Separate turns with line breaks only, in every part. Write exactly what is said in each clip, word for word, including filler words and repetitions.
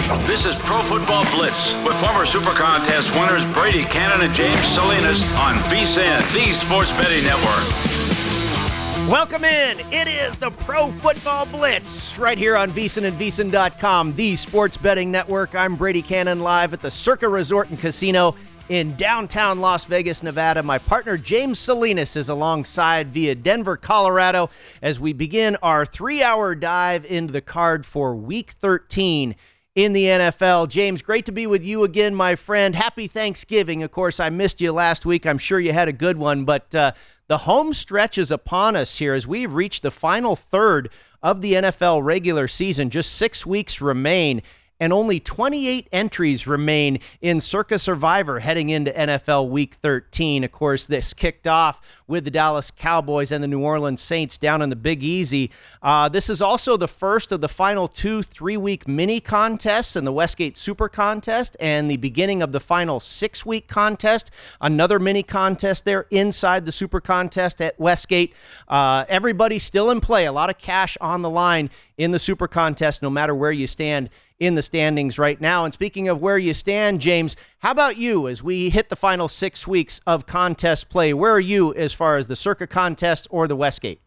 This is Pro Football Blitz with former Super Contest winners Brady Cannon and James Salinas on VSiN, the Sports Betting Network.
Welcome in. It is the Pro Football Blitz right here on VSiN and VSiN dot com, the Sports Betting Network. I'm Brady Cannon live at the Circa Resort and Casino in downtown Las Vegas, Nevada. My partner James Salinas is alongside via Denver, Colorado, as we begin our three-hour dive into the card for Week thirteen in the N F L. James, great to be with you again, my friend. Happy Thanksgiving. Of course, I missed you last week. I'm sure you had a good one, but uh, the home stretch is upon us here as we've reached the final third of the N F L regular season. Just six weeks remain, and only twenty-eight entries remain in Circa Survivor heading into N F L Week thirteen. Of course, this kicked off with the Dallas Cowboys and the New Orleans Saints down in the Big Easy. Uh, this is also the first of the final two three-week mini contests in the Westgate Super Contest and the beginning of the final six-week contest, another mini contest there inside the Super Contest at Westgate. Uh, everybody's still in play. A lot of cash on the line in the Super Contest, no matter where you stand in the standings right now. And speaking of where you stand, James, how about you as we hit the final six weeks of contest play? Where are you as far as the Circa Contest or the Westgate?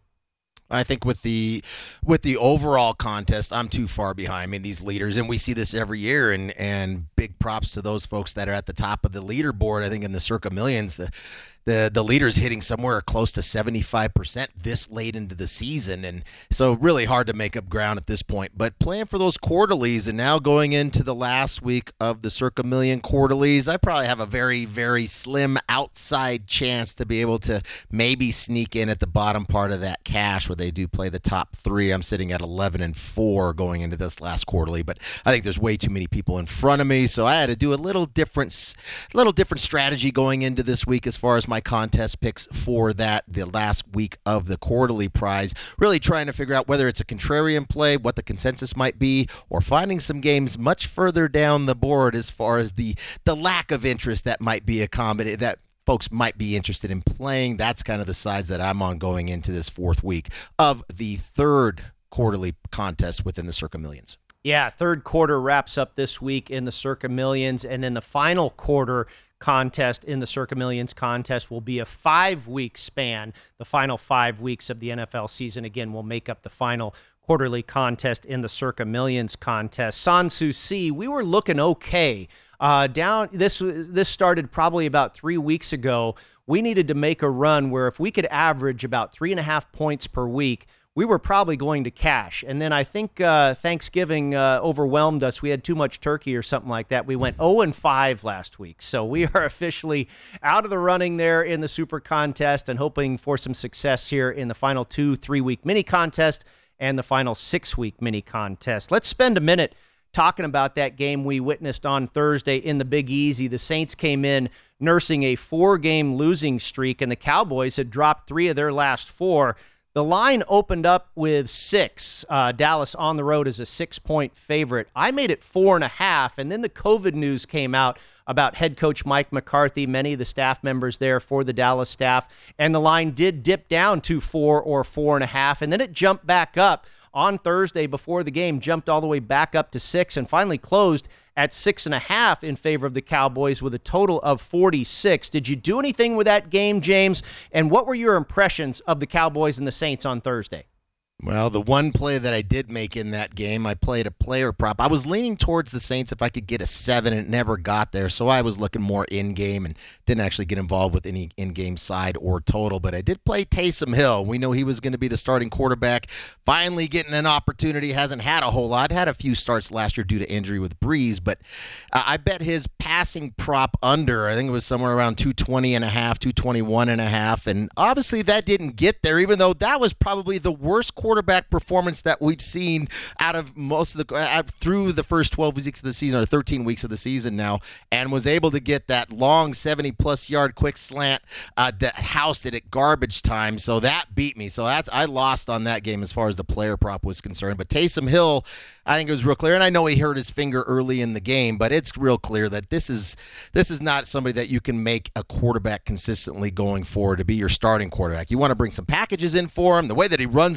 I think with the with the overall contest, I'm too far behind. I mean, these leaders, and we see this every year, and, and big props to those folks that are at the top of the leaderboard. I think in the Circa Millions, the the the leaders hitting somewhere close to seventy-five percent this late into the season, and so really hard to make up ground at this point. But playing for those quarterlies, and now going into the last week of the Circa Million quarterlies, I probably have a very, very slim outside chance to be able to maybe sneak in at the bottom part of that cash where they do play the top three. I'm sitting at eleven and four going into this last quarterly, but I think there's way too many people in front of me, so I had to do a little different, little different strategy going into this week as far as my contest picks for that, the last week of the quarterly prize. Really trying to figure out whether it's a contrarian play, what the consensus might be, or finding some games much further down the board as far as the the lack of interest that might be accommodated, that folks might be interested in playing. That's kind of the sides that I'm on going into this fourth week of the third quarterly contest within the Circa Millions.
Yeah, third quarter wraps up this week in the Circa Millions, and then the final quarter contest in the Circa Millions contest will be a five-week span. The final five weeks of the N F L season, again, will make up the final quarterly contest in the Circa Millions contest. Sanssouci, we were looking okay. Uh, down. This this started probably about three weeks ago. We needed to make a run where if we could average about three and a half points per week, we were probably going to cash. And then I think uh, Thanksgiving uh, overwhelmed us. We had too much turkey or something like that. We went oh and five last week. So we are officially out of the running there in the Super Contest and hoping for some success here in the final two three-week mini contest and the final six-week mini contest. Let's spend a minute talking about that game we witnessed on Thursday in the Big Easy. The Saints came in nursing a four-game losing streak, and the Cowboys had dropped three of their last four. The line opened up with six. Uh, Dallas on the road is a six-point favorite. I made it four and a half, and then the COVID news came out about head coach Mike McCarthy, many of the staff members there for the Dallas staff, and the line did dip down to four or four and a half, and then it jumped back up on Thursday before the game, jumped all the way back up to six, and finally closed at six and a half in favor of the Cowboys with a total of forty-six. Did you do anything with that game, James? And what were your impressions of the Cowboys and the Saints on Thursday?
Well, the one play that I did make in that game, I played a player prop. I was leaning towards the Saints if I could get a seven, and it never got there, so I was looking more in-game and didn't actually get involved with any in-game side or total, but I did play Taysom Hill. We know he was going to be the starting quarterback, finally getting an opportunity. Hasn't had a whole lot. Had a few starts last year due to injury with Breeze, but uh, I bet his passing prop under, I think it was somewhere around two twenty and a half, two twenty-one and a half, and obviously that didn't get there, even though that was probably the worst quarterback quarterback performance that we've seen out of most of the uh, through the first twelve weeks of the season, or thirteen weeks of the season now, and was able to get that long seventy plus yard quick slant uh, that housed it at garbage time. So that beat me. So that's I lost on that game as far as the player prop was concerned. But Taysom Hill, I think it was real clear, and I know he hurt his finger early in the game, but it's real clear that this is this is not somebody that you can make a quarterback consistently going forward to be your starting quarterback. You want to bring some packages in for him. The way that he runs the football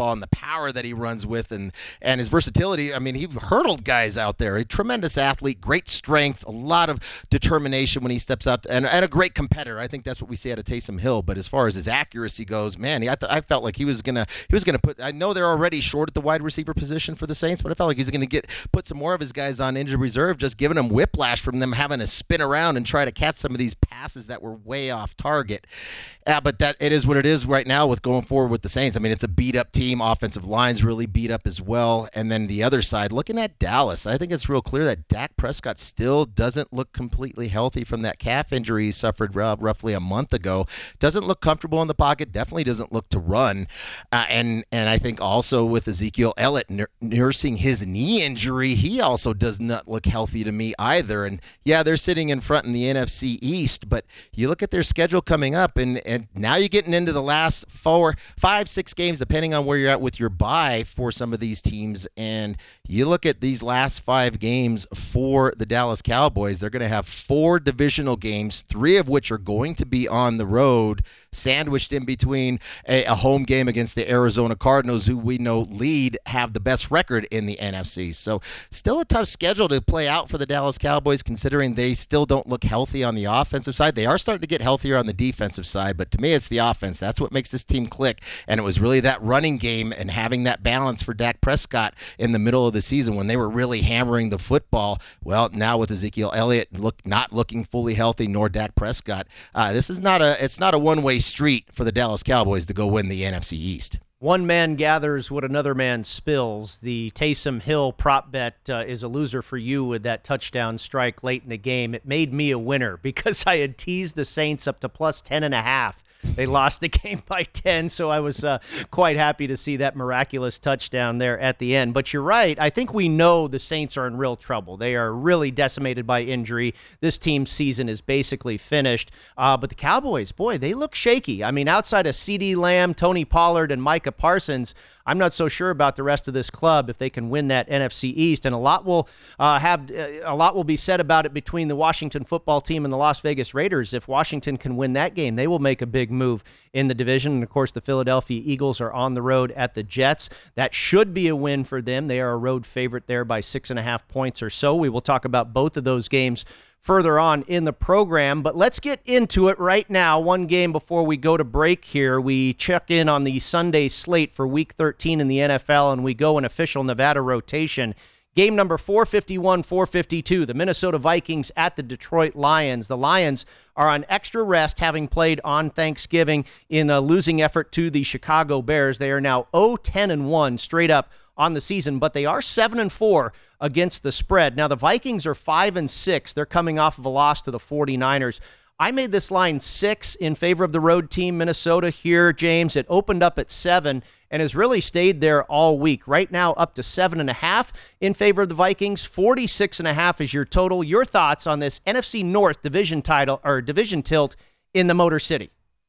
football and the power that he runs with and, and his versatility. I mean, he hurdled guys out there. A tremendous athlete, great strength, a lot of determination when he steps out, and, and a great competitor. I think that's what we see out of Taysom Hill. But as far as his accuracy goes, man, he, I, th- I felt like he was gonna he was gonna put. I know they're already short at the wide receiver position for the Saints, but I felt like he's gonna get put some more of his guys on injured reserve, just giving them whiplash from them having to spin around and try to catch some of these passes that were way off target. Uh, but that it is what it is right now with going forward with the Saints. I mean, it's a beat-up team. Offensive line's really beat up as well. And then the other side, looking at Dallas, I think it's real clear that Dak Prescott still doesn't look completely healthy from that calf injury he suffered uh, roughly a month ago. Doesn't look comfortable in the pocket. Definitely doesn't look to run. Uh, and and I think also with Ezekiel Elliott n- nursing his knee injury, he also does not look healthy to me either. And yeah, they're sitting in front in the N F C East, but you look at their schedule coming up, and, and now you're getting into the last four, five, six games, depending on where you're at with your bye for some of these teams. And you look at these last five games for the Dallas Cowboys, they're going to have four divisional games, three of which are going to be on the road, sandwiched in between a, a home game against the Arizona Cardinals, who we know lead, have the best record in the N F C. So still a tough schedule to play out for the Dallas Cowboys, considering they still don't look healthy on the offensive side. They are starting to get healthier on the defensive side, but to me, it's the offense. That's what makes this team click, and it was really that running game and having that balance for Dak Prescott in the middle of the season when they were really hammering the football. Well, now with Ezekiel Elliott look not looking fully healthy, nor Dak Prescott, uh, this is not a it's not a one-way street for the Dallas Cowboys to go win the N F C East.
One man gathers what another man spills. The Taysom Hill prop bet uh, is a loser for you with that touchdown strike late in the game. It made me a winner because I had teased the Saints up to plus ten and a half. They lost the game by ten, so I was uh, quite happy to see that miraculous touchdown there at the end. But you're right. I think we know the Saints are in real trouble. They are really decimated by injury. This team's season is basically finished. Uh, but the Cowboys, boy, they look shaky. I mean, outside of CeeDee Lamb, Tony Pollard, and Micah Parsons, I'm not so sure about the rest of this club if they can win that N F C East, and a lot will uh, have uh, a lot will be said about it between the Washington football team and the Las Vegas Raiders. If Washington can win that game, they will make a big move in the division. And of course, the Philadelphia Eagles are on the road at the Jets. That should be a win for them. They are a road favorite there by six and a half points or so. We will talk about both of those games further on in the program, but let's get into it right now. One game before we go to break here. We check in on the Sunday slate for week thirteen in the N F L, and we go in official Nevada rotation. Game number four fifty-one, four fifty-two, the Minnesota Vikings at the Detroit Lions. The Lions are on extra rest, having played on Thanksgiving in a losing effort to the Chicago Bears. They are now oh ten and one straight up on the season, but they are seven and four against the spread. Now, the Vikings are five and six. They're coming off of a loss to the forty-niners. I made this line six in favor of the road team, Minnesota, here, James. It opened up at seven and has really stayed there all week. Right now, up to seven and a half in favor of the Vikings. forty-six and a half is your total. Your thoughts on this N F C North division title or division tilt in the Motor City?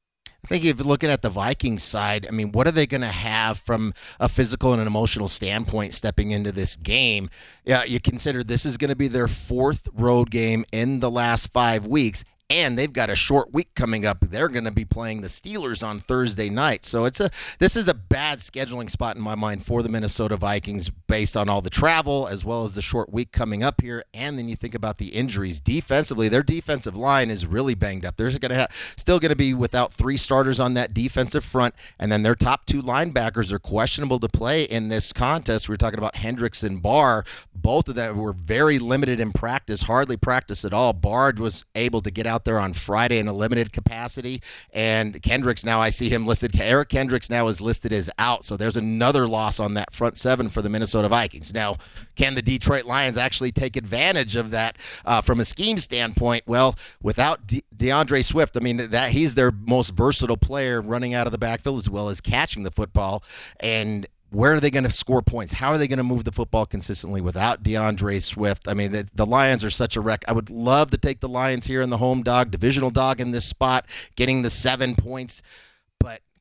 I think if you're looking at the Vikings side, I mean, what are they going to have from a physical and an emotional standpoint stepping into this game? Yeah, you consider this is going to be their fourth road game in the last five weeks. And they've got a short week coming up. They're going to be playing the Steelers on Thursday night. So it's a this is a bad scheduling spot in my mind for the Minnesota Vikings based on all the travel as well as the short week coming up here. And then you think about the injuries. Defensively, their defensive line is really banged up. They're going to have, still going to be without three starters on that defensive front. And then their top two linebackers are questionable to play in this contest. We were talking about Hendricks and Barr. Both of them were very limited in practice, hardly practiced at all. Bard was able to get out there on Friday in a limited capacity, and Kendricks, now I see him listed, Eric Kendricks now is listed as out, so there's another loss on that front seven for the Minnesota Vikings. Now, can the Detroit Lions actually take advantage of that uh, from a scheme standpoint? Well, without De- DeAndre Swift, I mean, that he's their most versatile player running out of the backfield as well as catching the football, and where are they going to score points? How are they going to move the football consistently without DeAndre Swift? I mean, the, the Lions are such a wreck. I would love to take the Lions here in the home dog, divisional dog in this spot, getting the seven points. But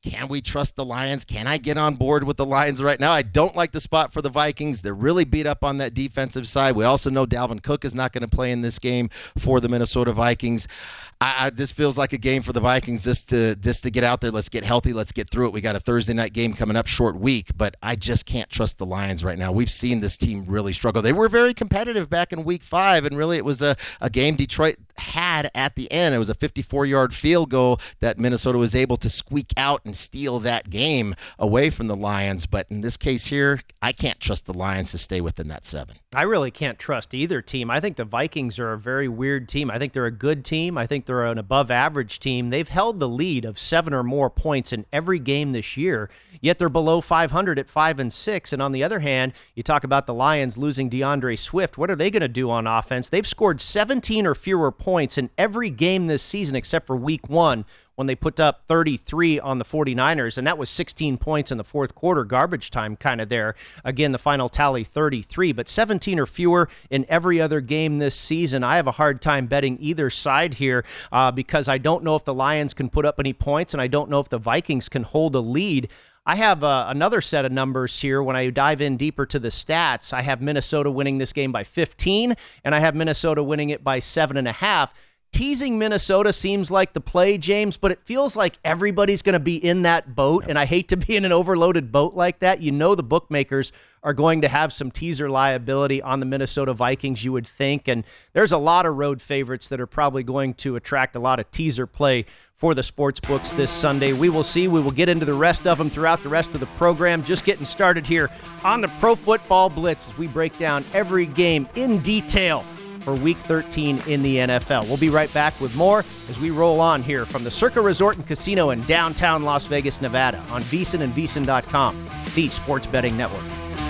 Can we trust the Lions? Can I get on board with the Lions right now? I don't like the spot for the Vikings. They're really beat up on that defensive side. We also know Dalvin Cook is not going to play in this game for the Minnesota Vikings. I, I, this feels like a game for the Vikings just to just to get out there. Let's get healthy. Let's get through it. We got a Thursday night game coming up, short week, but I just can't trust the Lions right now. We've seen this team really struggle. They were very competitive back in week five, and really it was a, a game Detroit had at the end. It was a fifty-four-yard field goal that Minnesota was able to squeak out and steal that game away from the Lions. But in this case here, I can't trust the Lions to stay within that seven.
I really can't trust either team. I think the Vikings are a very weird team. I think they're a good team. I think they're an above-average team. They've held the lead of seven or more points in every game this year, yet they're below five hundred at five and six. And on the other hand, you talk about the Lions losing DeAndre Swift. What are they going to do on offense? They've scored seventeen or fewer points in every game this season except for week one, when they put up thirty-three on the 49ers, and that was sixteen points in the fourth quarter, garbage time kind of there. Again, the final tally thirty-three, but seventeen or fewer in every other game this season. I have a hard time betting either side here uh, because I don't know if the Lions can put up any points, and I don't know if the Vikings can hold a lead. I have uh, another set of numbers here. When I dive in deeper to the stats, I have Minnesota winning this game by fifteen, and I have Minnesota winning it by seven and a half. Teasing Minnesota seems like the play, James, but it feels like everybody's going to be in that boat, and I hate to be in an overloaded boat like that. You know the bookmakers are going to have some teaser liability on the Minnesota Vikings, you would think, and there's a lot of road favorites that are probably going to attract a lot of teaser play for the sports books this Sunday. We will see. We will get into the rest of them throughout the rest of the program. Just getting started here on the Pro Football Blitz as we break down every game in detail for Week thirteen in the N F L. We'll be right back with more as we roll on here from the Circa Resort and Casino in downtown Las Vegas, Nevada on VSiN and VSiN dot com, the sports betting network.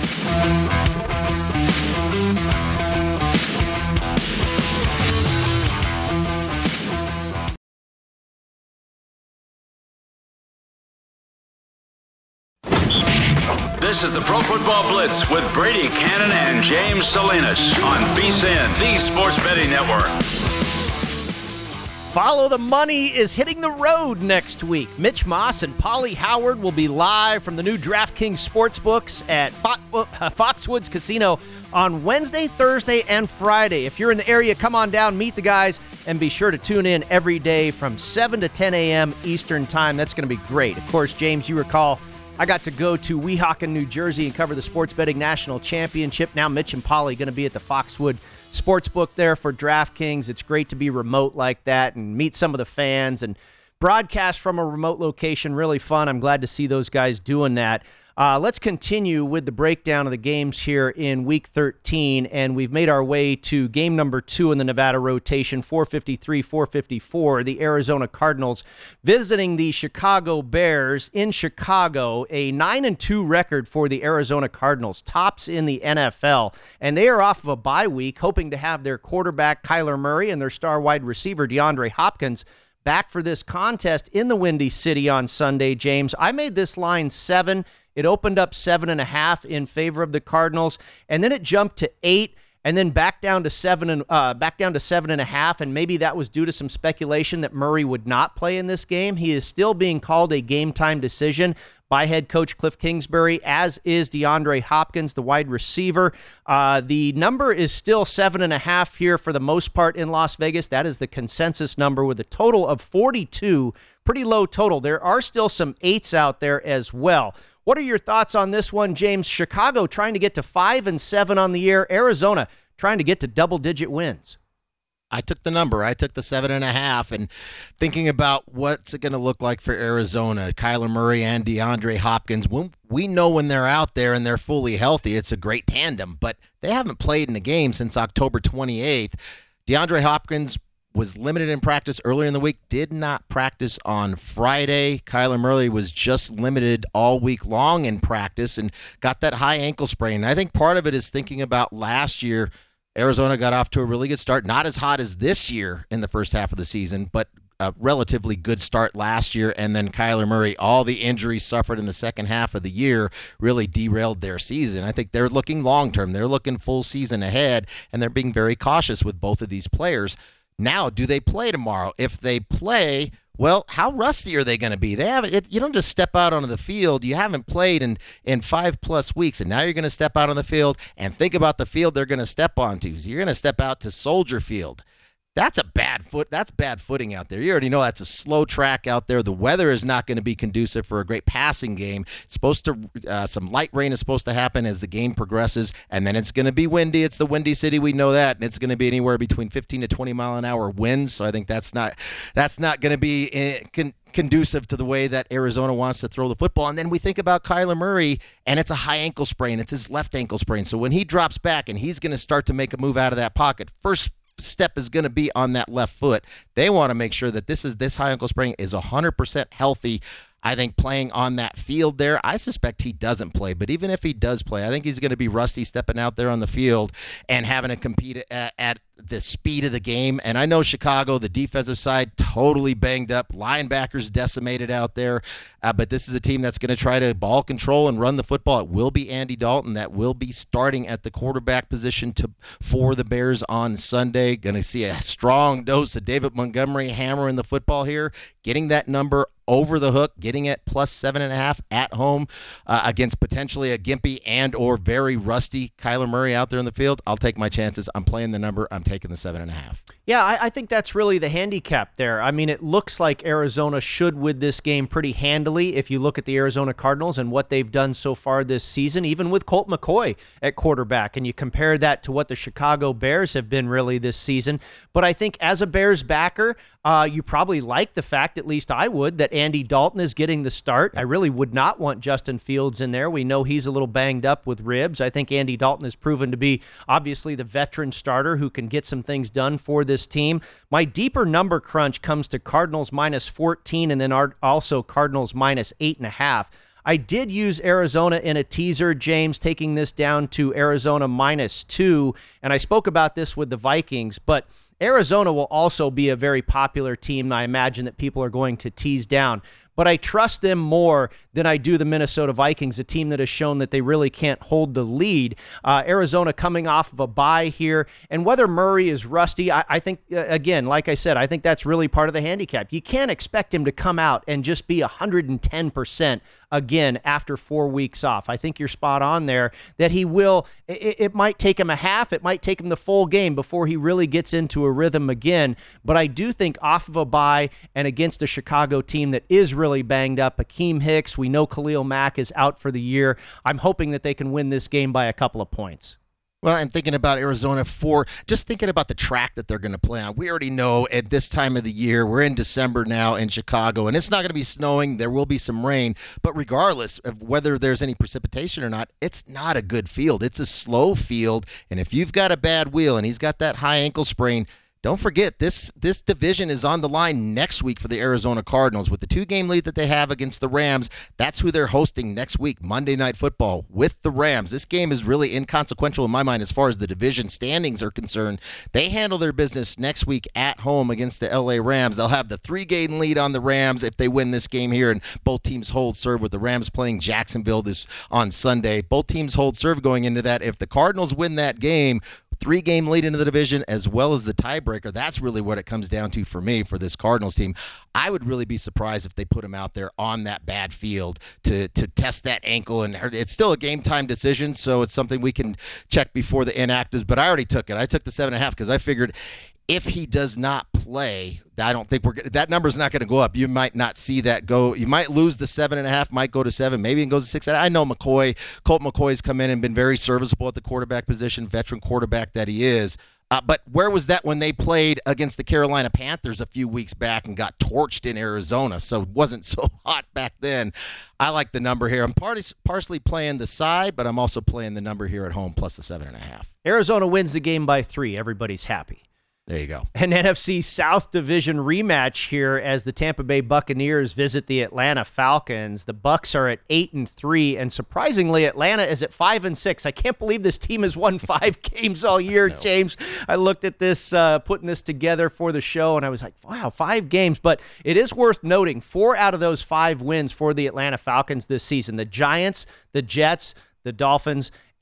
This is the Pro Football Blitz with Brady Cannon and James Salinas on VSiN, the sports betting network.
Follow the Money is hitting the road next week. Mitch Moss and Paulie Howard will be live from the new DraftKings Sportsbooks at Foxwoods Casino on Wednesday, Thursday, and Friday. If you're in the area, come on down, meet the guys, and be sure to tune in every day from seven to ten a.m. Eastern Time. That's going to be great. Of course, James, you recall I got to go to Weehawken, New Jersey, and cover the Sports Betting National Championship. Now Mitch and Paulie going to be at the Foxwood Sportsbook there for DraftKings. It's great to be remote like that and meet some of the fans and broadcast from a remote location. Really fun. I'm glad to see those guys doing that. Uh, let's continue with the breakdown of the games here in Week thirteen, and we've made our way to game number two in the Nevada rotation, four fifty-three four fifty-four, the Arizona Cardinals visiting the Chicago Bears in Chicago, a nine and two record for the Arizona Cardinals, tops in the N F L, and they are off of a bye week, hoping to have their quarterback Kyler Murray and their star wide receiver DeAndre Hopkins back for this contest in the Windy City on Sunday, James. I made this line seven. It opened up seven and a half in favor of the Cardinals, and then it jumped to eight, and then back down to seven and uh, back down to seven and a half. And maybe that was due to some speculation that Murray would not play in this game. He is still being called a game time decision by head coach Cliff Kingsbury, as is DeAndre Hopkins, the wide receiver. Uh, the number is still seven and a half here for the most part in Las Vegas. That is the consensus number with a total of forty-two. Pretty low total. There are still some eights out there as well. What are your thoughts on this one, James? Chicago trying to get to five and seven on the year. Arizona trying to get to double-digit wins.
I took the number. I took the seven and a half, and thinking about what's it going to look like for Arizona, Kyler Murray and DeAndre Hopkins. When we know when they're out there and they're fully healthy, it's a great tandem, but they haven't played in a game since October twenty-eighth. DeAndre Hopkins was limited in practice earlier in the week, did not practice on Friday. Kyler Murray was just limited all week long in practice and got that high ankle sprain. And I think part of it is thinking about last year. Arizona got off to a really good start, not as hot as this year in the first half of the season, but a relatively good start last year. And then Kyler Murray, all the injuries suffered in the second half of the year really derailed their season. I think they're looking long-term. They're looking full season ahead, and they're being very cautious with both of these players. Now, do they play tomorrow? If they play, Well, how rusty are they going to be? They haven't. It, you don't just step out onto the field. You haven't played in, in five plus weeks, and now you're going to step out on the field and think about the field they're going to step onto. So you're going to step out to Soldier Field. That's a bad foot. That's bad footing out there. You already know that's a slow track out there. The weather is not going to be conducive for a great passing game. It's supposed to uh, some light rain is supposed to happen as the game progresses, and then it's going to be windy. It's the Windy City, we know that, and it's going to be anywhere between fifteen to twenty mile an hour winds. So I think that's not that's not going to be in, con, conducive to the way that Arizona wants to throw the football. And then we think about Kyler Murray, and it's a high ankle sprain. It's his left ankle sprain. So when he drops back and he's going to start to make a move out of that pocket, first step is going to be on that left foot. They want to make sure that this is this high ankle sprain is one hundred percent healthy. I think playing on that field there, I suspect he doesn't play. But even if he does play, I think he's going to be rusty stepping out there on the field and having to compete at, at the speed of the game. And I know Chicago, the defensive side, totally banged up. Linebackers decimated out there. Uh, but this is a team that's going to try to ball control and run the football. It will be Andy Dalton that will be starting at the quarterback position to for the Bears on Sunday. Going to see a strong dose of David Montgomery hammering the football here, getting that number over the hook, getting it plus seven and a half at home uh, against potentially a gimpy and or very rusty Kyler Murray out there in the field. I'll take my chances. I'm playing the number. I'm taking the seven and a half.
Yeah, I, I think that's really the handicap there. I mean, it looks like Arizona should win this game pretty handily if you look at the Arizona Cardinals and what they've done so far this season, even with Colt McCoy at quarterback, and you compare that to what the Chicago Bears have been really this season. But I think as a Bears backer, uh, you probably like the fact, at least I would, that Andy Dalton is getting the start. I really would not want Justin Fields in there. We know he's a little banged up with ribs. I think Andy Dalton has proven to be obviously the veteran starter who can get some things done for this team. My deeper number crunch comes to Cardinals minus fourteen and then also Cardinals minus eight and a half. I did use Arizona in a teaser, James, taking this down to Arizona minus two, and I spoke about this with the Vikings, but Arizona will also be a very popular team. I imagine that people are going to tease down. But I trust them more than I do the Minnesota Vikings, a team that has shown that they really can't hold the lead. Uh, Arizona coming off of a bye here. And whether Murray is rusty, I, I think, uh, again, like I said, I think that's really part of the handicap. You can't expect him to come out and just be one hundred ten percent again after four weeks off. I think you're spot on there that he will. It, it might take him a half. It might take him the full game before he really gets into a rhythm again. But I do think off of a bye and against a Chicago team that is really banged up, Akeem Hicks, we know Khalil Mack is out for the year. I'm hoping that they can win this game by a couple of points.
Well, and thinking about Arizona for just thinking about the track that they're going to play on. We already know at this time of the year, we're in December now in Chicago, and it's not going to be snowing. There will be some rain, but regardless of whether there's any precipitation or not, it's not a good field. It's a slow field, and if you've got a bad wheel and he's got that high ankle sprain, don't forget, this this division is on the line next week for the Arizona Cardinals. With the two-game lead that they have against the Rams, that's who they're hosting next week, Monday Night Football, with the Rams. This game is really inconsequential in my mind as far as the division standings are concerned. They handle their business next week at home against the L A Rams. They'll have the three-game lead on the Rams if they win this game here, and both teams hold serve with the Rams playing Jacksonville this on Sunday. Both teams hold serve going into that. If the Cardinals win that game, three-game lead into the division as well as the tiebreaker. That's really what it comes down to for me for this Cardinals team. I would really be surprised if they put him out there on that bad field to to test that ankle. And it's still a game-time decision, so it's something we can check before the inactives. But I already took it. I took the seven and a half because I figured if he does not play, I don't think we're that number's not going to go up. You might not see that go. You might lose the seven and a half, might go to seven, maybe it goes to six. I know McCoy, Colt McCoy's come in and been very serviceable at the quarterback position, veteran quarterback that he is. Uh, but where was that when they played against the Carolina Panthers a few weeks back and got torched in Arizona? So it wasn't so hot back then. I like the number here. I'm part- partially playing the side, but I'm also playing the number here at home plus the seven and a half.
Arizona wins the game by three. Everybody's happy.
There you go.
An N F C South Division rematch here as the Tampa Bay Buccaneers visit the Atlanta Falcons. The Bucs are at eight and three, and surprisingly, Atlanta is at five and six. I can't believe this team has won five games all year, no. James. I looked at this, uh, putting this together for the show, and I was like, wow, five games. But it is worth noting, four out of those five wins for the Atlanta Falcons this season. The Giants, the Jets, the Dolphins,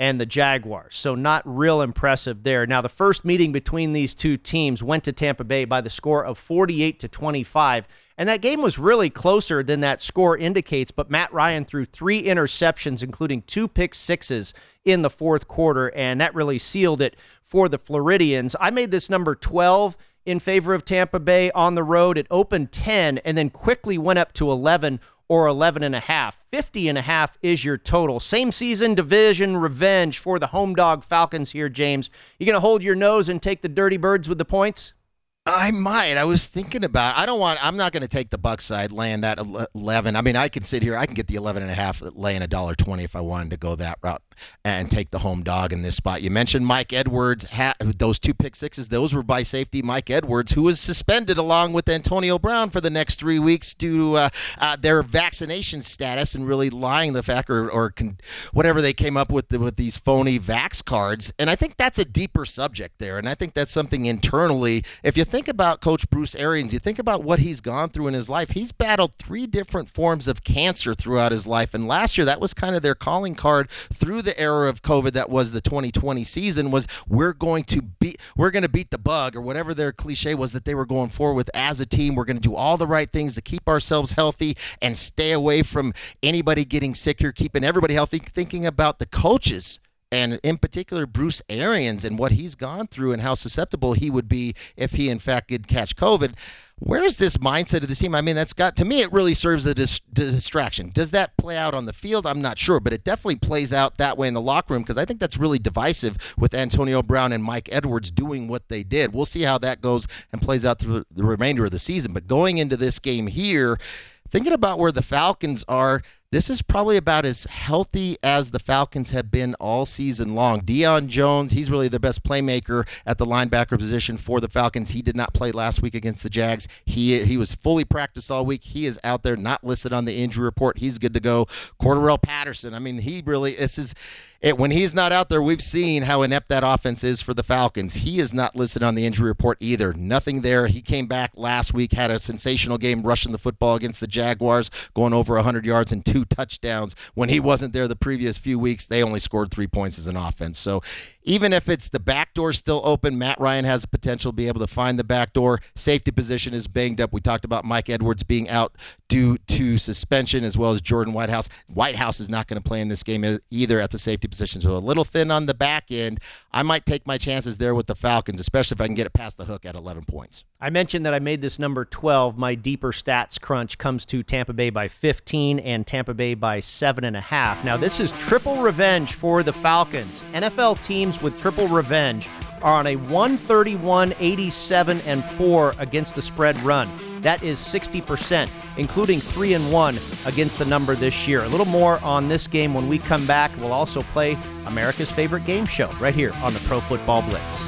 and the Jaguars. So not real impressive there. Now, the first meeting between these two teams went to Tampa Bay by the score of forty-eight to twenty-five. And that game was really closer than that score indicates, but Matt Ryan threw three interceptions, including two pick sixes in the fourth quarter, and that really sealed it for the Floridians. I made this number twelve in favor of Tampa Bay on the road. It opened ten and then quickly went up to eleven or eleven and a half. fifty and a half is your total. Same season division revenge for the home dog Falcons here, James. You going to hold your nose and take the Dirty Birds with the points?
I might. I was thinking about, I don't want, I'm not going to take the Bucs side laying that eleven. I mean, I can sit here, I can get the eleven and a half laying a dollar twenty if I wanted to go that route and take the home dog in this spot. You mentioned Mike Edwards, ha- those two pick sixes, those were by safety Mike Edwards, who was suspended along with Antonio Brown for the next three weeks due to uh, uh, their vaccination status and really lying the fact or, or con- whatever they came up with the, with these phony vax cards. And I think that's a deeper subject there. And I think that's something internally, if you think about Coach Bruce Arians, you think about what he's gone through in his life. He's battled three different forms of cancer throughout his life. And last year, that was kind of their calling card through the era of COVID that was the twenty twenty season, was we're going to beat we're going to beat the bug, or whatever their cliche was that they were going forward with as a team. We're going to do all the right things to keep ourselves healthy and stay away from anybody getting sick here, keeping everybody healthy, thinking about the coaches. And in particular, Bruce Arians and what he's gone through and how susceptible he would be if he, in fact, did catch COVID. Where is this mindset of the team? I mean, that's got, to me, it really serves as a dis- distraction. Does that play out on the field? I'm not sure, but it definitely plays out that way in the locker room, because I think that's really divisive with Antonio Brown and Mike Edwards doing what they did. We'll see how that goes and plays out through the remainder of the season. But going into this game here, thinking about where the Falcons are, this is probably about as healthy as the Falcons have been all season long. Deion Jones, he's really the best playmaker at the linebacker position for the Falcons. He did not play last week against the Jags. He he was fully practiced all week. He is out there, not listed on the injury report. He's good to go. Cordarrelle Patterson, I mean, he really, this is, it, when he's not out there, we've seen how inept that offense is for the Falcons. He is not listed on the injury report either. Nothing there. He came back last week, had a sensational game rushing the football against the Jaguars, going over one hundred yards and two touchdowns. When he wasn't there the previous few weeks, they only scored three points as an offense. So even if it's the back door still open, Matt Ryan has the potential to be able to find the back door. Safety position is banged up. We talked about Mike Edwards being out due to suspension, as well as Jordan Whitehouse. Whitehouse is not going to play in this game either at the safety position, so a little thin on the back end. I might take my chances there with the Falcons, especially if I can get it past the hook at eleven points.
I mentioned that I made this number twelve. My deeper stats crunch comes to Tampa Bay by fifteen and Tampa Bay by seven and a half. Now, this is triple revenge for the Falcons. N F L teams with triple revenge are on a one thirty-one, eighty-seven, and four against the spread run. That is sixty percent, including three and one against the number this year. A little more on this game when we come back. We'll also play America's favorite game show right here on the Pro Football Blitz.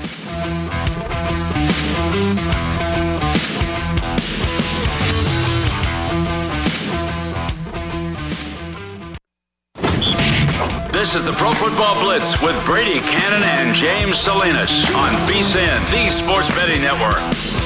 This is the Pro Football Blitz with Brady Cannon and James Salinas on VSiN, the Sports Betting Network.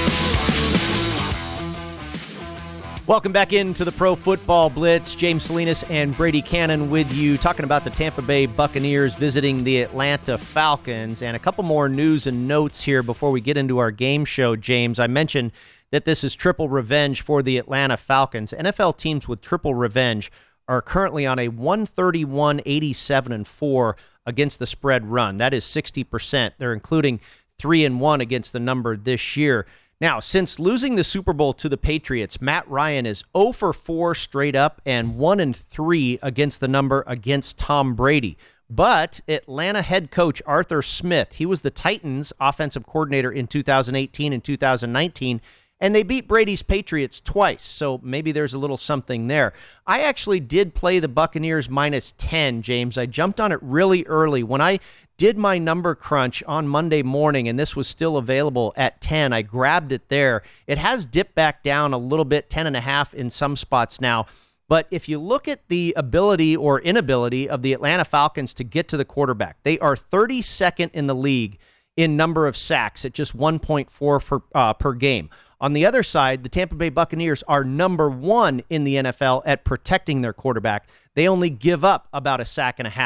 Welcome back into the Pro Football Blitz. James Salinas and Brady Cannon with you, talking about the Tampa Bay Buccaneers visiting the Atlanta Falcons. And a couple more news and notes here before we get into our game show, James. I mentioned that this is triple revenge for the Atlanta Falcons. N F L teams with triple revenge are currently on a one thirty-one, eighty-seven, and four against the spread run. That is sixty percent. They're including three and one against the number this year. Now, since losing the Super Bowl to the Patriots, Matt Ryan is zero for four straight up and one and three against the number against Tom Brady. But Atlanta head coach Arthur Smith, he was the Titans offensive coordinator in two thousand eighteen and two thousand nineteen, and they beat Brady's Patriots twice, so maybe there's a little something there. I actually did play the Buccaneers minus ten, James. I jumped on it really early. When I did my number crunch on Monday morning, and this was still available at ten, I grabbed it there. It has dipped back down a little bit, ten and a half in some spots now. But if you look at the ability or inability of the Atlanta Falcons to get to the quarterback, they are thirty-second in the league in number of sacks at just one point four for, uh, per game. On the other side, the Tampa Bay Buccaneers are number one in the N F L at protecting their quarterback. They only give up about a sack and a half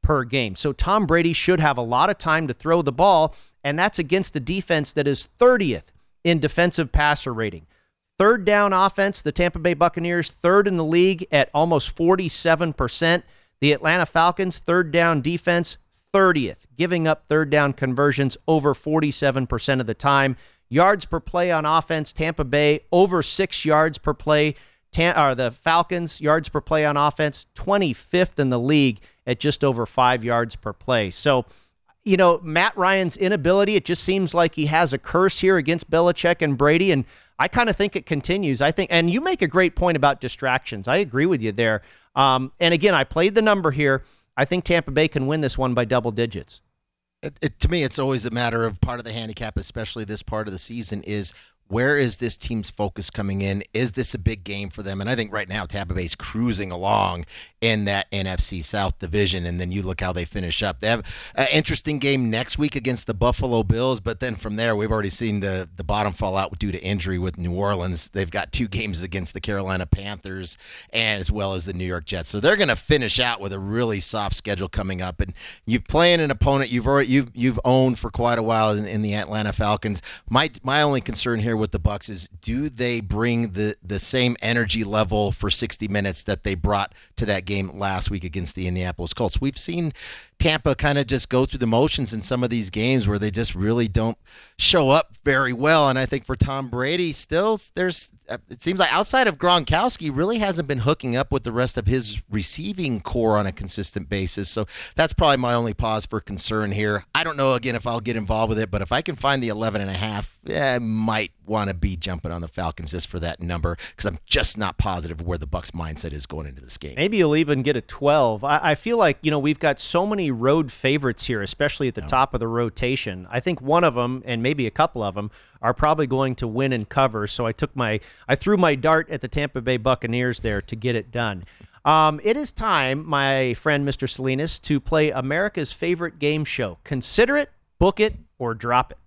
per game. So Tom Brady should have a lot of time to throw the ball, and that's against a defense that is thirtieth in defensive passer rating. Third down offense, the Tampa Bay Buccaneers, third in the league at almost forty-seven percent. The Atlanta Falcons, third down defense, thirtieth, giving up third down conversions over forty-seven percent of the time. Yards per play on offense, Tampa Bay, over six yards per play. Tam- or the Falcons, yards per play on offense, twenty-fifth in the league at just over five yards per play. So, you know, Matt Ryan's inability, it just seems like he has a curse here against Belichick and Brady, and I kind of think it continues. I think, and you make a great point about distractions. I agree with you there. Um, and again, I played the number here. I think Tampa Bay can win this one by double digits.
It, it, to me, it's always a matter of part of the handicap, especially this part of the season, is where is this team's focus coming in? Is this a big game for them? And I think right now Tampa Bay's cruising along in that N F C South division, and then you look how they finish up. They have an interesting game next week against the Buffalo Bills, but then from there we've already seen the, the bottom fall out due to injury with New Orleans. They've got two games against the Carolina Panthers and as well as the New York Jets. So they're going to finish out with a really soft schedule coming up. And you're playing an opponent you've already you've you've owned for quite a while in, in the Atlanta Falcons. My my only concern here with the Bucs is, do they bring the the same energy level for sixty minutes that they brought to that game last week against the Indianapolis Colts? We've seen Tampa kind of just go through the motions in some of these games where they just really don't show up very well. And I think for Tom Brady, still, there's it seems like outside of Gronkowski, really hasn't been hooking up with the rest of his receiving core on a consistent basis. So that's probably my only pause for concern here. I don't know, again, if I'll get involved with it, but if I can find the eleven and a half, yeah, I might want to be jumping on the Falcons just for that number, because I'm just not positive where the Bucs mindset is going into this game.
Maybe you'll even get a twelve. I, I feel like, you know, we've got so many road favorites here, especially at the yeah. top of the rotation. I think one of them, and maybe a couple of them, are probably going to win and cover. So I took my, I threw my dart at the Tampa Bay Buccaneers there to get it done. Um, it is time, my friend Mister Salinas, to play America's favorite game show. Consider it, book it, or drop it.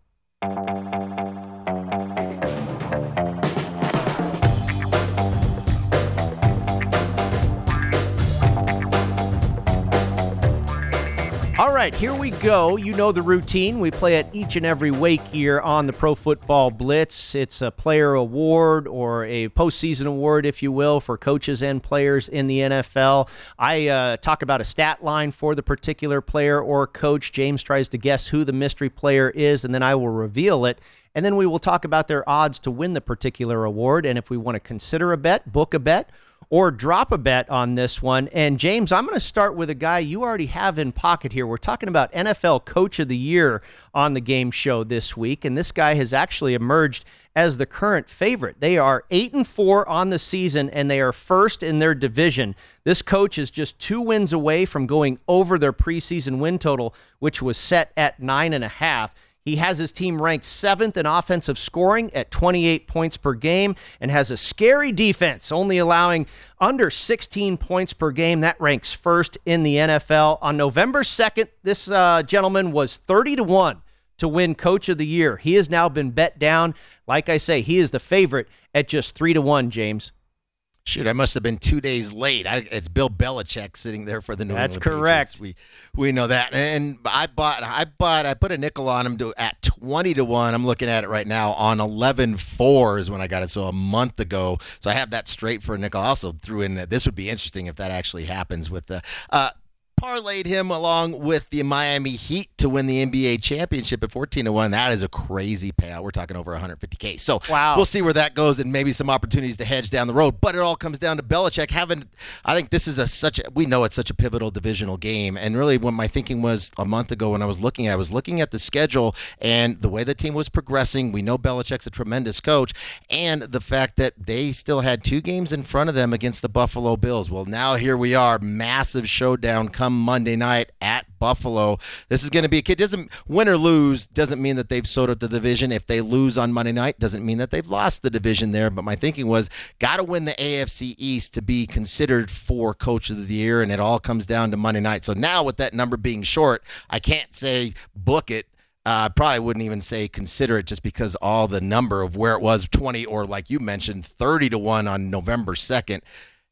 All right, here we go. You know the routine. We play it each and every week here on the Pro Football Blitz. It's a player award or a postseason award, if you will, for coaches and players in the N F L. I uh, talk about a stat line for the particular player or coach. James tries to guess who the mystery player is, and then I will reveal it. And then we will talk about their odds to win the particular award, and if we want to consider a bet, book a bet, or drop a bet on this one. And James, I'm going to start with a guy you already have in pocket here. We're talking about N F L Coach of the Year on the game show this week, and this guy has actually emerged as the current favorite. They are eight and four on the season, and they are first in their division. This coach is just two wins away from going over their preseason win total, which was set at nine and a half. He has his team ranked seventh in offensive scoring at twenty-eight points per game and has a scary defense, only allowing under sixteen points per game. That ranks first in the N F L. On November second, this uh, gentleman was thirty to one to win Coach of the Year. He has now been bet down. Like I say, he is the favorite at just three to one, James.
Shoot, I must have been two days late. I, it's Bill Belichick sitting there for the New
That's
England
correct.
Patriots. We we know that, and I bought I bought I put a nickel on him to, at twenty to one. I'm looking at it right now on eleven four is when I got it. So a month ago. So I have that straight for a nickel. I also threw in that this would be interesting if that actually happens with the. Uh, parlayed him along with the Miami Heat to win the N B A championship at fourteen to one. That is a crazy payout. We're talking over one hundred fifty K. So
wow.
We'll see where that goes and maybe some opportunities to hedge down the road. But it all comes down to Belichick having, I think this is a such a, we know it's such a pivotal divisional game. And really when my thinking was a month ago when I was looking at, I was looking at the schedule and the way the team was progressing. We know Belichick's a tremendous coach, and the fact that they still had two games in front of them against the Buffalo Bills. Well, now here we are, massive showdown come Monday night at Buffalo. This is going to be a kid. Doesn't win or lose doesn't mean that they've sold up the division. If they lose on Monday night, doesn't mean that they've lost the division there. But my thinking was, got to win the A F C East to be considered for Coach of the Year, and it all comes down to Monday night. So now with that number being short, I can't say book it. I uh, probably wouldn't even say consider it just because all the number of where it was twenty or like you mentioned thirty to one on November second.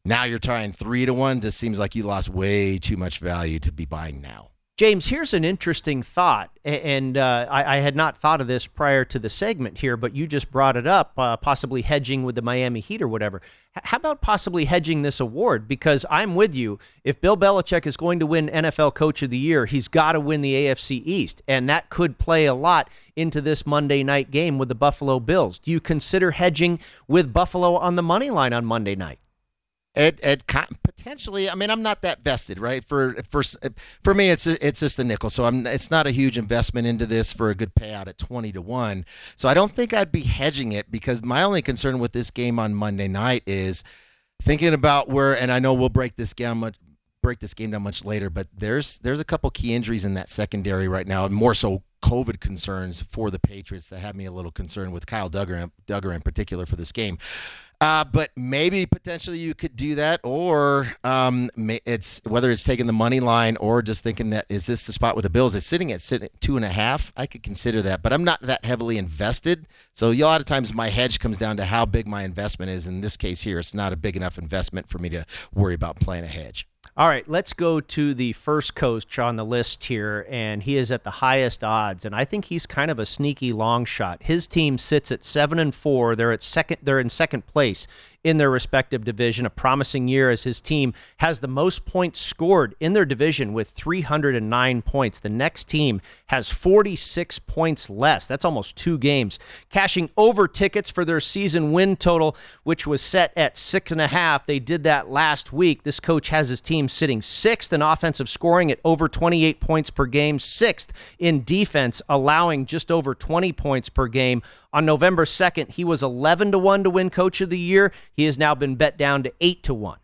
Now you're trying three to one. Just seems like you lost way too much value to be buying now.
James, here's an interesting thought, and uh, I, I had not thought of this prior to the segment here, but you just brought it up, uh, possibly hedging with the Miami Heat or whatever. H- how about possibly hedging this award? Because I'm with you. If Bill Belichick is going to win N F L Coach of the Year, he's got to win the A F C East, and that could play a lot into this Monday night game with the Buffalo Bills. Do you consider hedging with Buffalo on the money line on Monday night?
It, it potentially. I mean, I'm not that vested, right? For for for me, it's it's just a nickel, so I'm. It's not a huge investment into this for a good payout at twenty to one. So I don't think I'd be hedging it, because my only concern with this game on Monday night is thinking about where. And I know we'll break this down much break this game down much later, but there's there's a couple key injuries in that secondary right now, and more so COVID concerns for the Patriots that have me a little concerned with Kyle Duggar, Duggar in particular for this game. Uh, but maybe potentially you could do that, or um, it's whether it's taking the money line or just thinking that is this the spot with the Bills? It's sitting at sitting at two and a half. I could consider that, but I'm not that heavily invested. So a lot of times my hedge comes down to how big my investment is. In this case here, it's not a big enough investment for me to worry about playing a hedge.
All right, let's go to the first coach on the list here, and he is at the highest odds, and I think he's kind of a sneaky long shot. His team sits at seven and four. They're at second. They're in second place in their respective division. A promising year as his team has the most points scored in their division with three hundred nine points. The next team has forty-six points less. That's almost two games. Cashing over tickets for their season win total, which was set at six and a half. They did that last week. This coach has his team sitting sixth in offensive scoring at over twenty-eight points per game, sixth in defense, allowing just over twenty points per game. On November second, he was eleven to one to win Coach of the Year. He has now been bet down to eight to one.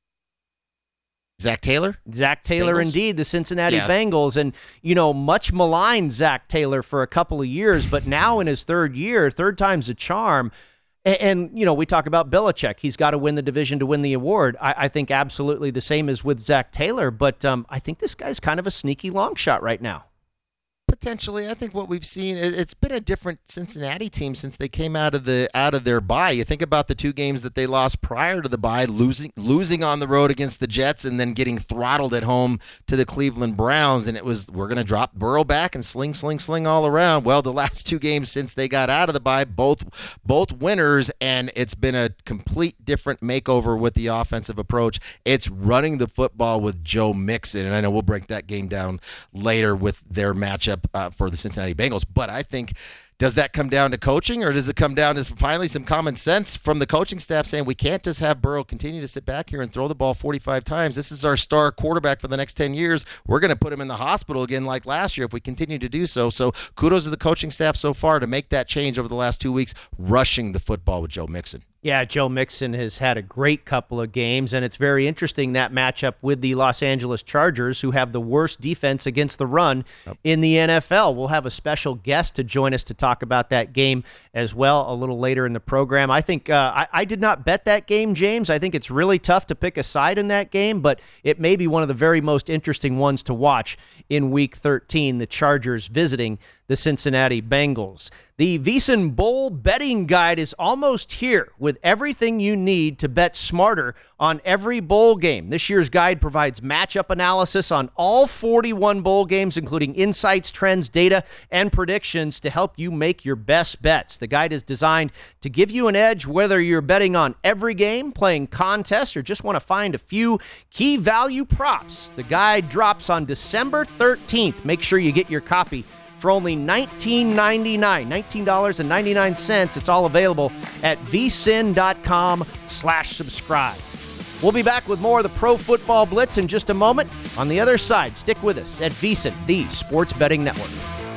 Zach Taylor?
Zach Taylor, Bengals? Indeed, the Cincinnati yeah. Bengals. And, you know, much maligned Zach Taylor for a couple of years, but now in his third year, third time's a charm. And, and you know, we talk about Belichick. He's got to win the division to win the award. I, I think absolutely the same as with Zach Taylor, but um, I think this guy's kind of a sneaky long shot right now.
Potentially, I think what we've seen, it's been a different Cincinnati team since they came out of the out of their bye. You think about the two games that they lost prior to the bye, losing losing on the road against the Jets and then getting throttled at home to the Cleveland Browns. And it was, we're going to drop Burrow back and sling, sling, sling all around. Well, the last two games since they got out of the bye, both both winners, and it's been a complete different makeover with the offensive approach. It's running the football with Joe Mixon, and I know we'll break that game down later with their matchup Uh, for the Cincinnati Bengals. But I think, does that come down to coaching, or does it come down to finally some common sense from the coaching staff saying we can't just have Burrow continue to sit back here and throw the ball forty-five times? This is our star quarterback for the next ten years. We're going to put him in the hospital again like last year if we continue to do so. So kudos to the coaching staff so far to make that change over the last two weeks, rushing the football with Joe Mixon.
Yeah, Joe Mixon has had a great couple of games, and it's very interesting, that matchup with the Los Angeles Chargers, who have the worst defense against the run yep. in the N F L. We'll have a special guest to join us to talk about that game as well a little later in the program. I think uh, I, I did not bet that game, James. I think it's really tough to pick a side in that game, but it may be one of the very most interesting ones to watch in Week thirteen, the Chargers visiting the Cincinnati Bengals. The VSiN Bowl betting guide is almost here with everything you need to bet smarter on every bowl game. This year's guide provides matchup analysis on all forty-one bowl games, including insights, trends, data, and predictions to help you make your best bets. The guide is designed to give you an edge whether you're betting on every game, playing contests, or just want to find a few key value props. The guide drops on December thirteenth. Make sure you get your copy for only nineteen ninety-nine, nineteen ninety-nine. It's all available at vsin.com slash subscribe. We'll be back with more of the Pro Football Blitz in just a moment. On the other side, stick with us at VSiN, the Sports Betting Network.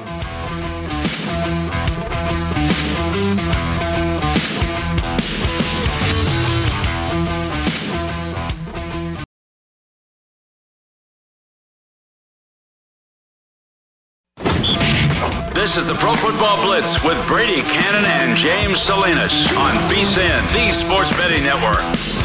This is the Pro Football Blitz with Brady Cannon and James Salinas on VSiN, the Sports Betting Network.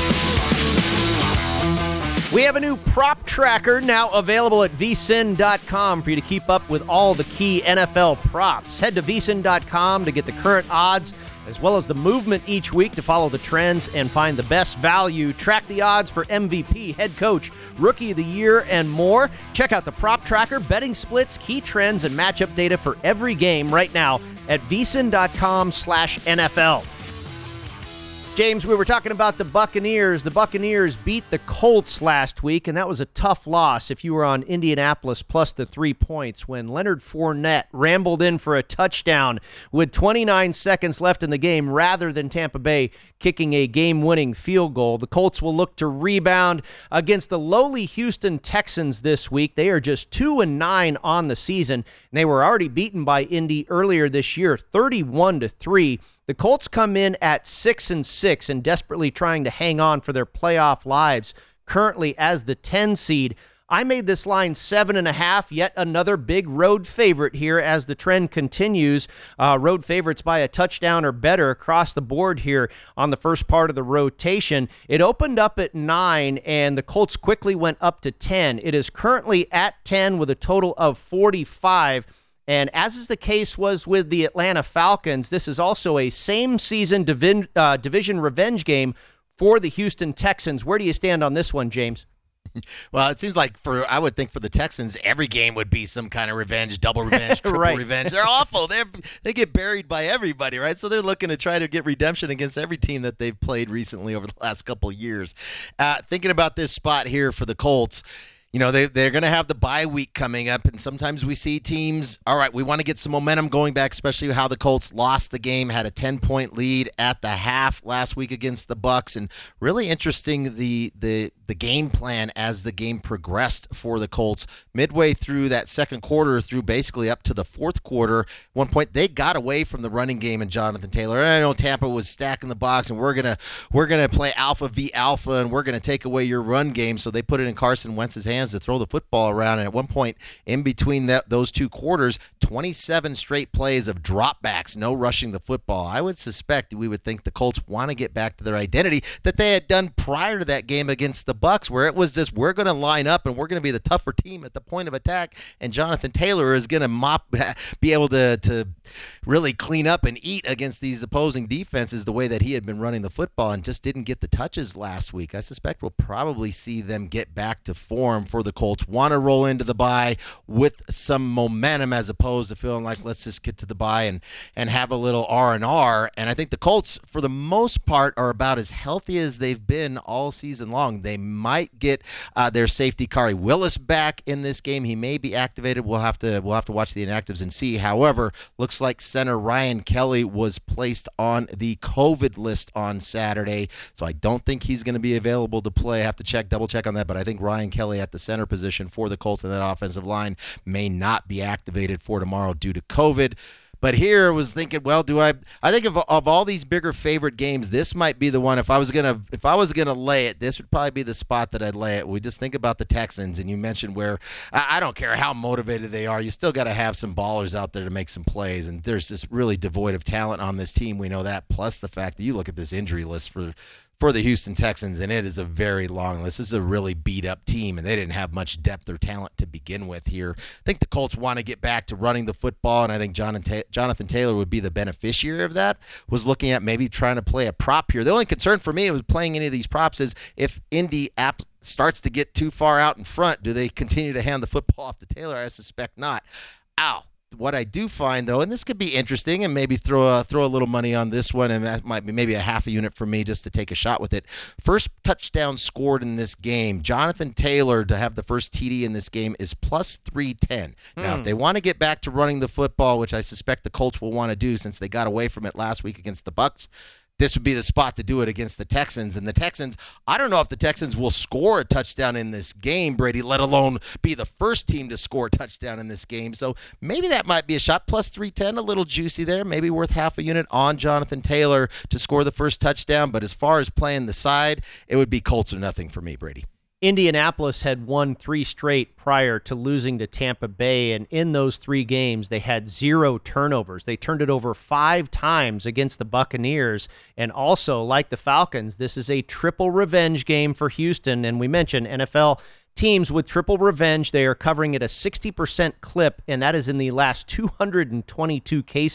We have a new prop tracker now available at V S I N dot com for you to keep up with all the key N F L props. Head to V S I N dot com to get the current odds as well as the movement each week to follow the trends and find the best value. Track the odds for M V P, head coach, rookie of the year, and more. Check out the prop tracker, betting splits, key trends, and matchup data for every game right now at vsin.com slash NFL. James, we were talking about the Buccaneers. The Buccaneers beat the Colts last week, and that was a tough loss if you were on Indianapolis plus the three points when Leonard Fournette rambled in for a touchdown with twenty-nine seconds left in the game rather than Tampa Bay kicking a game-winning field goal. The Colts will look to rebound against the lowly Houston Texans this week. They are just two and nine on the season, and they were already beaten by Indy earlier this year, thirty-one to three. The Colts come in at six and six and desperately trying to hang on for their playoff lives, currently as the ten seed. I made this line seven and a half, yet another big road favorite here as the trend continues. Uh, road favorites by a touchdown or better across the board here on the first part of the rotation. It opened up at nine, and the Colts quickly went up to ten. It is currently at ten with a total of forty-five. And as is the case was with the Atlanta Falcons, this is also a same-season divin, uh, division revenge game for the Houston Texans. Where do you stand on this one, James?
Well, it seems like for I would think for the Texans, every game would be some kind of revenge, double revenge, triple
right.
revenge. They're awful. They they get buried by everybody, right? So they're looking to try to get redemption against every team that they've played recently over the last couple of years. Uh, thinking about this spot here for the Colts, you know, they, they're going to have the bye week coming up, and sometimes we see teams, all right, we want to get some momentum going back, especially how the Colts lost the game, had a ten-point lead at the half last week against the Bucs, and really interesting the the the game plan as the game progressed for the Colts. Midway through that second quarter, through basically up to the fourth quarter, at one point they got away from the running game and Jonathan Taylor. And I know Tampa was stacking the box, and we're gonna we're gonna play alpha v alpha, and we're gonna take away your run game. So they put it in Carson Wentz's hands to throw the football around. And at one point in between that, those two quarters, twenty-seven straight plays of dropbacks, no rushing the football. I would suspect we would think the Colts want to get back to their identity that they had done prior to that game against the Bucs, where it was just, we're going to line up and we're going to be the tougher team at the point of attack, and Jonathan Taylor is going to mop, be able to, to really clean up and eat against these opposing defenses the way that he had been running the football, and just didn't get the touches last week. I suspect we'll probably see them get back to form for the Colts. Want to roll into the bye with some momentum as opposed to feeling like, let's just get to the bye and, and have a little R and R. And I think the Colts, for the most part, are about as healthy as they've been all season long. They might get uh, their safety Kari Willis back in this game. He may be activated. We'll have to we'll have to watch the inactives and see. However, looks like center Ryan Kelly was placed on the COVID list on Saturday, so I don't think he's going to be available to play. I have to check, double check on that, but I think Ryan Kelly at the center position for the Colts in that offensive line may not be activated for tomorrow due to COVID. But here I was thinking, well, do I? I think of of all these bigger favorite games, this might be the one. If I was gonna, if I was gonna lay it, this would probably be the spot that I'd lay it. We just think about the Texans, and you mentioned where I, I don't care how motivated they are, you still got to have some ballers out there to make some plays, and there's just really devoid of talent on this team. We know that. Plus the fact that you look at this injury list for. for the Houston Texans, and it is a very long list. This is a really beat-up team, and they didn't have much depth or talent to begin with here. I think the Colts want to get back to running the football, and I think Jonathan Taylor would be the beneficiary of that. Was looking at maybe trying to play a prop here. The only concern for me with playing any of these props is if Indy app starts to get too far out in front, do they continue to hand the football off to Taylor? I suspect not. Ow. What I do find, though, and this could be interesting, and maybe throw a, throw a little money on this one, and that might be maybe a half a unit for me just to take a shot with it. First touchdown scored in this game, Jonathan Taylor to have the first T D in this game is plus three ten. Mm. Now, if they want to get back to running the football, which I suspect the Colts will want to do since they got away from it last week against the Bucs, this would be the spot to do it against the Texans. And the Texans, I don't know if the Texans will score a touchdown in this game, Brady, let alone be the first team to score a touchdown in this game. So maybe that might be a shot. Plus three ten, a little juicy there. Maybe worth half a unit on Jonathan Taylor to score the first touchdown. But as far as playing the side, it would be Colts or nothing for me, Brady.
Indianapolis had won three straight prior to losing to Tampa Bay, and in those three games, they had zero turnovers. They turned it over five times against the Buccaneers, and also, like the Falcons, this is a triple revenge game for Houston, and we mentioned N F L teams with triple revenge. They are covering at a sixty percent clip, and that is in the last two hundred twenty-two cases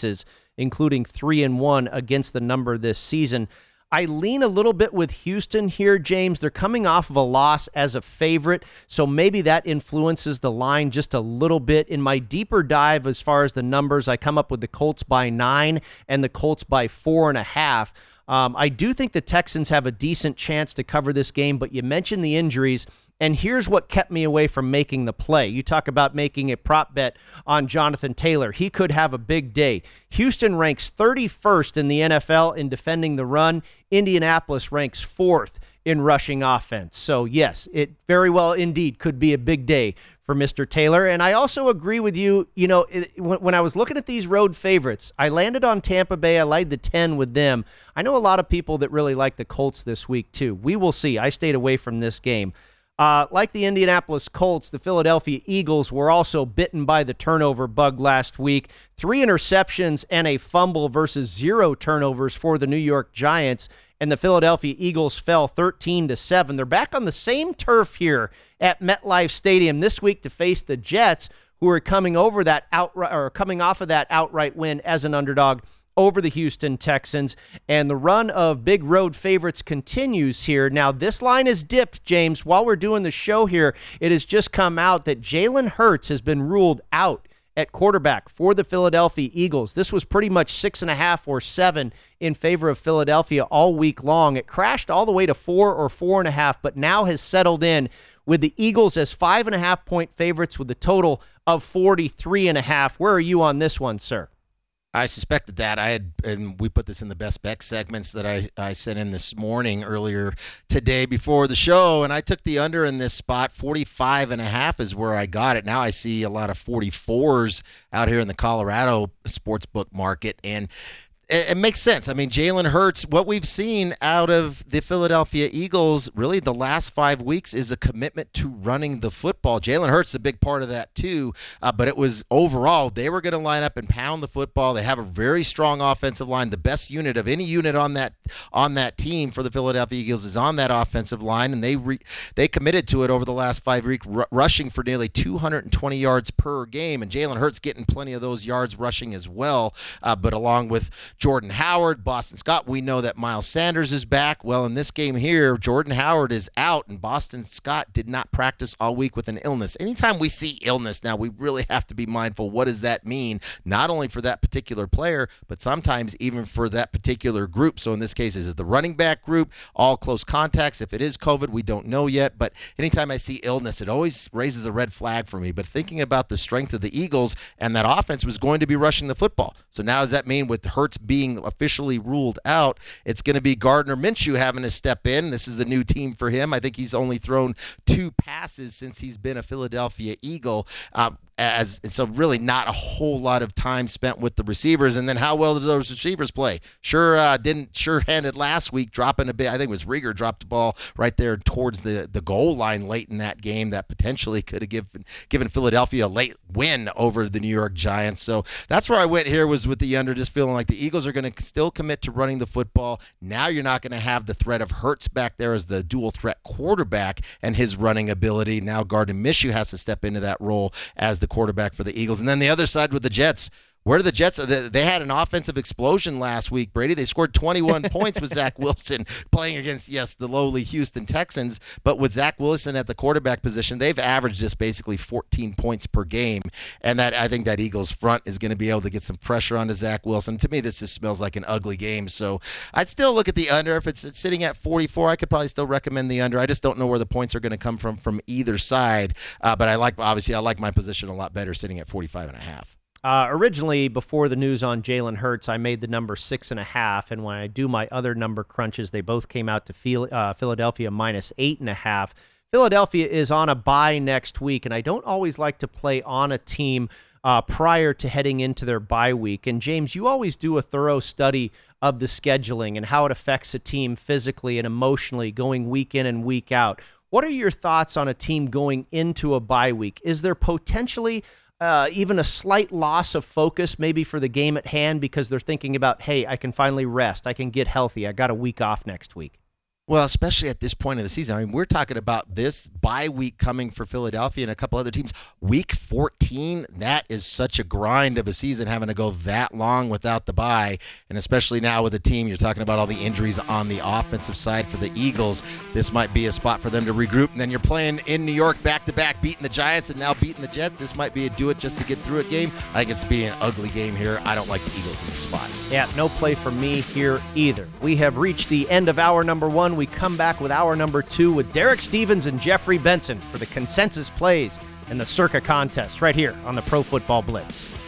including three and one against the number this season. I lean a little bit with Houston here, James. They're coming off of a loss as a favorite, so maybe that influences the line just a little bit. In my deeper dive as far as the numbers, I come up with the Colts by nine and the Colts by four and a half. Um, I do think the Texans have a decent chance to cover this game, but you mentioned the injuries, and here's what kept me away from making the play. You talk about making a prop bet on Jonathan Taylor. He could have a big day. Houston ranks thirty-first in the N F L in defending the run. Indianapolis ranks fourth in rushing offense. So, yes, it very well indeed could be a big day for Mister Taylor. And I also agree with you, you know, it, when, when I was looking at these road favorites, I landed on Tampa Bay. I laid the ten with them. I know a lot of people that really like the Colts this week, too. We will see. I stayed away from this game. Uh, like the Indianapolis Colts, the Philadelphia Eagles were also bitten by the turnover bug last week. Three interceptions and a fumble versus zero turnovers for the New York Giants, and the Philadelphia Eagles fell thirteen to seven. They're back on the same turf here at MetLife Stadium this week to face the Jets, who are coming over that outright or coming off of that outright win as an underdog over the Houston Texans, and the run of big road favorites continues here. Now, this line is dipped, James. While we're doing the show here, it has just come out that Jalen Hurts has been ruled out at quarterback for the Philadelphia Eagles. This was pretty much six and a half or seven in favor of Philadelphia all week long. It crashed all the way to four or four and a half, but now has settled in with the Eagles as five and a half point favorites with a total of forty-three and a half. Where are you on this one, sir?
I suspected that. I had, and we put this in the best bet segments that I, I sent in this morning earlier today before the show, and I took the under in this spot. forty-five and a half is where I got it. Now I see a lot of forty-fours out here in the Colorado sportsbook market, and it, it makes sense. I mean, Jalen Hurts, what we've seen out of the Philadelphia Eagles really the last five weeks is a commitment to running the football. Jalen Hurts is a big part of that too, uh, but it was overall they were going to line up and pound the football. They have a very strong offensive line. The best unit of any unit on that on that team for the Philadelphia Eagles is on that offensive line, and they re, they committed to it over the last five weeks, r- rushing for nearly two hundred twenty yards per game, and Jalen Hurts getting plenty of those yards rushing as well, uh, but along with Jordan Howard, Boston Scott. We know that Miles Sanders is back. Well, in this game here, Jordan Howard is out, and Boston Scott did not practice all week with an illness. Anytime we see illness now, we really have to be mindful. What does that mean? Not only for that particular player, but sometimes even for that particular group. So in this case, is it the running back group, all close contacts? If it is COVID, we don't know yet. But anytime I see illness, it always raises a red flag for me. But thinking about the strength of the Eagles, and that offense was going to be rushing the football. So now does that mean with Hurts being officially ruled out, it's going to be Gardner Minshew having to step in? This is the new team for him. I think he's only thrown two passes since he's been a Philadelphia Eagle. Um, As so really not a whole lot of time spent with the receivers. And then how well did those receivers play? Sure uh, didn't sure-handed last week, dropping a bit. I think it was Rieger dropped the ball right there towards the, the goal line late in that game that potentially could have given, given Philadelphia a late win over the New York Giants. So that's where I went here, was with the under, just feeling like the Eagles are going to still commit to running the football. Now you're not going to have the threat of Hurts back there as the dual threat quarterback and his running ability. Now Gardner Minshew has to step into that role as the quarterback for the Eagles. And then the other side with the Jets, where are the Jets? They had an offensive explosion last week, Brady. They scored twenty-one points with Zach Wilson playing against, yes, the lowly Houston Texans. But with Zach Wilson at the quarterback position, they've averaged just basically fourteen points per game. And that I think that Eagles front is going to be able to get some pressure onto Zach Wilson. To me, this just smells like an ugly game. So I'd still look at the under. If it's sitting at forty-four, I could probably still recommend the under. I just don't know where the points are going to come from from either side. Uh, but I like, obviously, I like my position a lot better sitting at forty-five and a half.
Uh, originally, before the news on Jalen Hurts, I made the number six and a half, and when I do my other number crunches, they both came out to feel, uh, Philadelphia minus eight and a half. Philadelphia is on a bye next week, and I don't always like to play on a team uh, prior to heading into their bye week. And James, you always do a thorough study of the scheduling and how it affects a team physically and emotionally going week in and week out. What are your thoughts on a team going into a bye week? Is there potentially Uh, even a slight loss of focus maybe for the game at hand because they're thinking about, hey, I can finally rest, I can get healthy, I got a week off next week?
Well, especially at this point of the season. I mean, we're talking about this bye week coming for Philadelphia and a couple other teams. Week fourteen, that is such a grind of a season, having to go that long without the bye. And especially now with the team, you're talking about all the injuries on the offensive side for the Eagles. This might be a spot for them to regroup. And then you're playing in New York back-to-back, beating the Giants and now beating the Jets. This might be a do-it-just-to-get-through-it game. I think it's being an ugly game here. I don't like the Eagles in this spot.
Yeah, no play for me here either. We have reached the end of hour number one. We come back with hour number two with Derek Stevens and Jeffrey Benson for the consensus plays and the Circa contest right here on the Pro Football Blitz.